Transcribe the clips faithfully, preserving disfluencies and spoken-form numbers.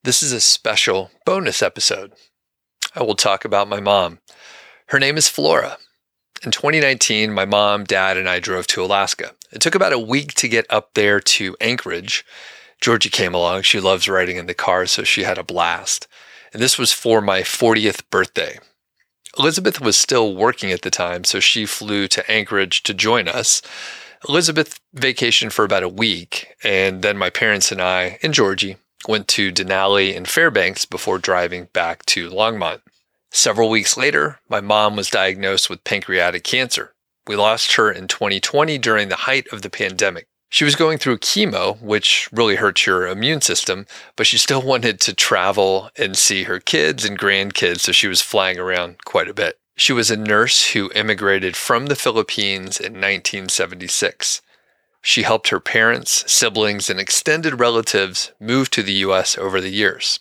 This is a special bonus episode. I will talk about my mom. Her name is Flora. In twenty nineteen, my mom, dad, and I drove to Alaska. It took about a week to get up there to Anchorage. Georgie came along. She loves riding in the car, so she had a blast. And this was for my fortieth birthday. Elizabeth was still working at the time, so she flew to Anchorage to join us. Elizabeth vacationed for about a week, and then my parents and I and Georgie went to Denali and Fairbanks before driving back to Longmont. Several weeks later, my mom was diagnosed with pancreatic cancer. We lost her in twenty twenty during the height of the pandemic. She was going through chemo, which really hurts your immune system, but she still wanted to travel and see her kids and grandkids, so she was flying around quite a bit. She was a nurse who immigrated from the Philippines in nineteen seventy-six. She helped her parents, siblings, and extended relatives move to the U S over the years.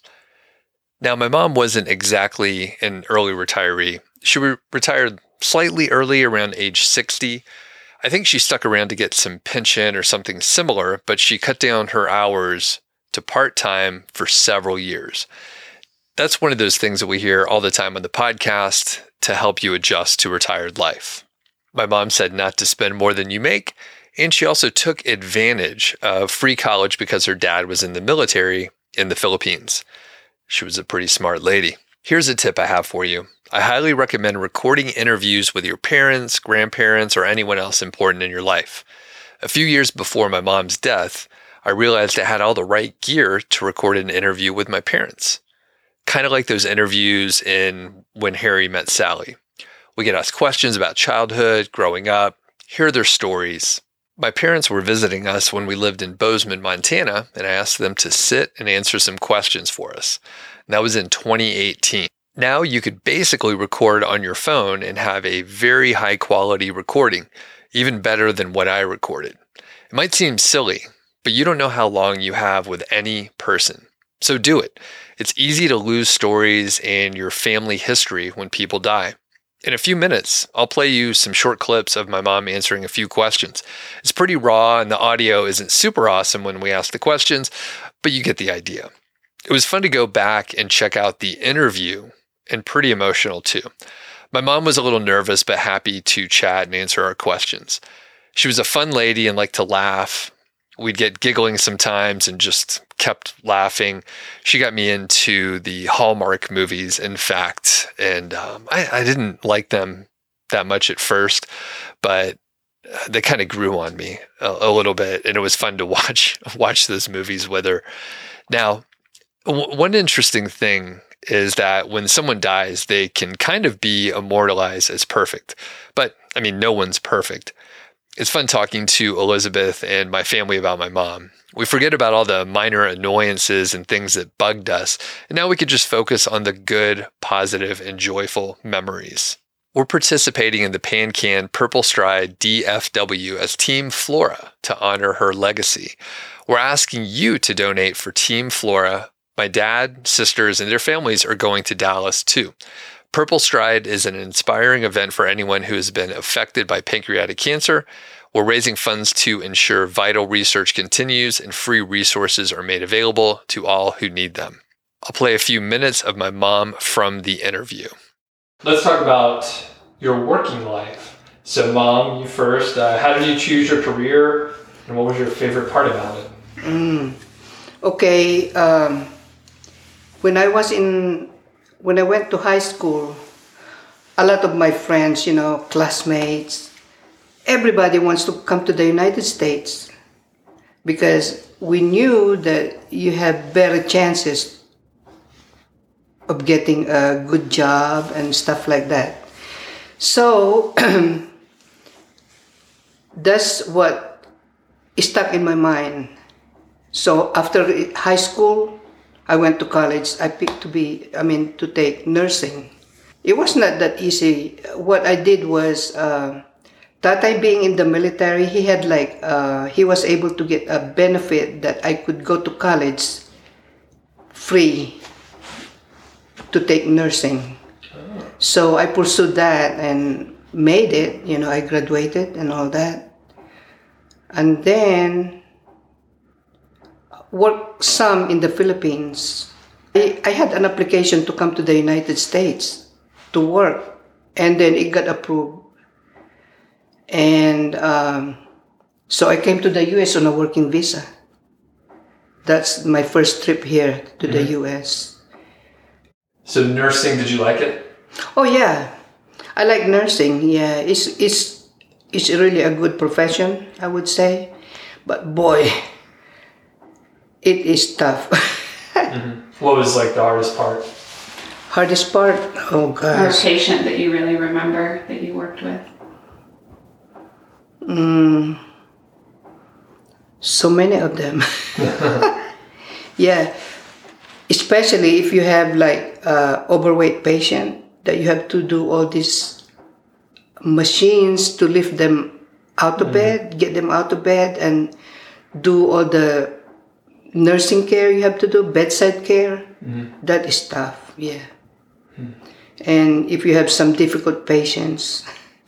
Now, my mom wasn't exactly an early retiree. She re- retired slightly early, around age sixty. I think she stuck around to get some pension or something similar, but she cut down her hours to part-time for several years. That's one of those things that we hear all the time on the podcast to help you adjust to retired life. My mom said not to spend more than you make, and she also took advantage of free college because her dad was in the military in the Philippines. She was a pretty smart lady. Here's a tip I have for you. I highly recommend recording interviews with your parents, grandparents, or anyone else important in your life. A few years before my mom's death, I realized I had all the right gear to record an interview with my parents. Kind of like those interviews in When Harry Met Sally. We get asked questions about childhood, growing up, hear their stories. My parents were visiting us when we lived in Bozeman, Montana, and I asked them to sit and answer some questions for us. And that was in twenty eighteen. Now you could basically record on your phone and have a very high quality recording, even better than what I recorded. It might seem silly, but you don't know how long you have with any person. So do it. It's easy to lose stories and your family history when people die. In a few minutes, I'll play you some short clips of my mom answering a few questions. It's pretty raw and the audio isn't super awesome when we ask the questions, but you get the idea. It was fun to go back and check out the interview and pretty emotional too. My mom was a little nervous but happy to chat and answer our questions. She was a fun lady and liked to laugh. We'd get giggling sometimes and just kept laughing. She got me into the Hallmark movies, in fact, and um, I, I didn't like them that much at first, but they kind of grew on me a, a little bit, and it was fun to watch watch those movies with her. Now, w- one interesting thing is that when someone dies, they can kind of be immortalized as perfect, but I mean, no one's perfect. It's fun talking to Elizabeth and my family about my mom. We forget about all the minor annoyances and things that bugged us, and now we could just focus on the good, positive, and joyful memories. We're participating in the PanCan Purple Stride D F W as Team Flora to honor her legacy. We're asking you to donate for Team Flora. My dad, sisters, and their families are going to Dallas too. Purple Stride is an inspiring event for anyone who has been affected by pancreatic cancer. We're raising funds to ensure vital research continues and free resources are made available to all who need them. I'll play a few minutes of my mom from the interview. Let's talk about your working life. So mom, you first, uh, how did you choose your career and what was your favorite part about it? Mm, okay, um, when I was in When I went to high school, a lot of my friends, you know, classmates, everybody wants to come to the United States because we knew that you have better chances of getting a good job and stuff like that. So that's what stuck in my mind. So after high school, I went to college. I picked to be, I mean, to take nursing. It was not that easy. What I did was, uh, Tatay being in the military, he had like, uh, he was able to get a benefit that I could go to college free to take nursing. Oh. So I pursued that and made it, you know, I graduated and all that. And then worked some in the Philippines I, I had an application to come to the United States to work, and then it got approved. And um, so I came to the U S on a working visa. That's my first trip here to mm-hmm. the U S. So nursing, did you like it? Oh yeah, I like nursing. Yeah, it's it's it's really a good profession, I would say. But boy, it is tough. mm-hmm. What was like the hardest part? Hardest part? Oh gosh. Or a patient that you really remember that you worked with? Mm, so many of them. Yeah, especially if you have like uh, overweight patient that you have to do all these machines to lift them out of mm-hmm. bed, get them out of bed, and do all the nursing care you have to do, bedside care. Mm-hmm. That is tough, yeah. Mm-hmm. And if you have some difficult patients,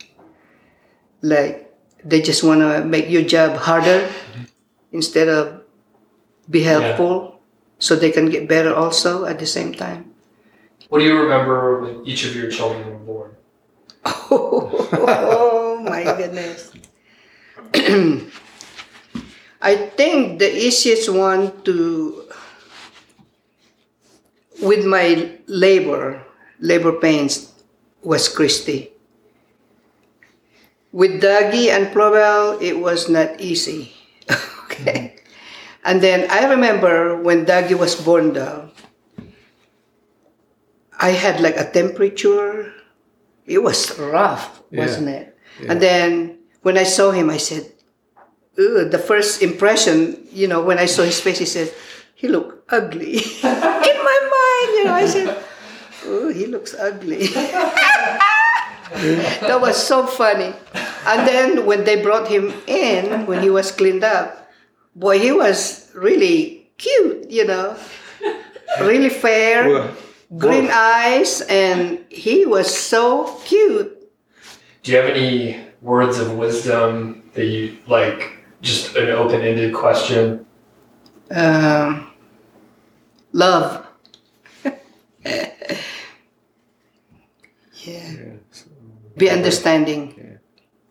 like they just want to make your job harder mm-hmm. instead of be helpful, yeah. so they can get better also at the same time. What do you remember when each of your children were born? Oh, oh my goodness. I think the easiest one to, with my labor, labor pains, was Christy. With Dougie and Plowell, it was not easy. Okay. Mm-hmm. And then I remember when Dougie was born though, I had like a temperature. It was rough, yeah. wasn't it? Yeah. And then when I saw him, I said, ugh, the first impression, you know, when I saw his face, he said, he looked ugly. In my mind, you know, I said, oh, he looks ugly. That was so funny. And then when they brought him in, when he was cleaned up, boy, he was really cute, you know, really fair, Whoa. green Whoa. eyes, and he was so cute. Do you have any words of wisdom that you, like, just an open-ended question? Um, love. Yeah. yeah. Be understanding.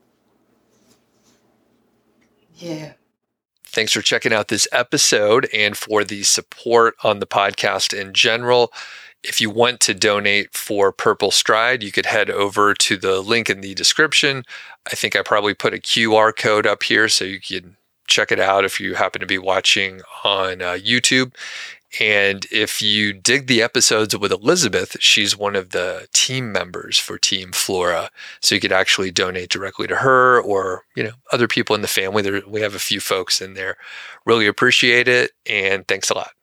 Yeah. yeah. Thanks for checking out this episode and for the support on the podcast in general. If you want to donate for Purple Stride, you could head over to the link in the description. I think I probably put a Q R code up here so you can check it out if you happen to be watching on uh, YouTube. And if you dig the episodes with Elizabeth, she's one of the team members for Team Flora. So you could actually donate directly to her or, you know, other people in the family. There, we have a few folks in there. Really appreciate it. And thanks a lot.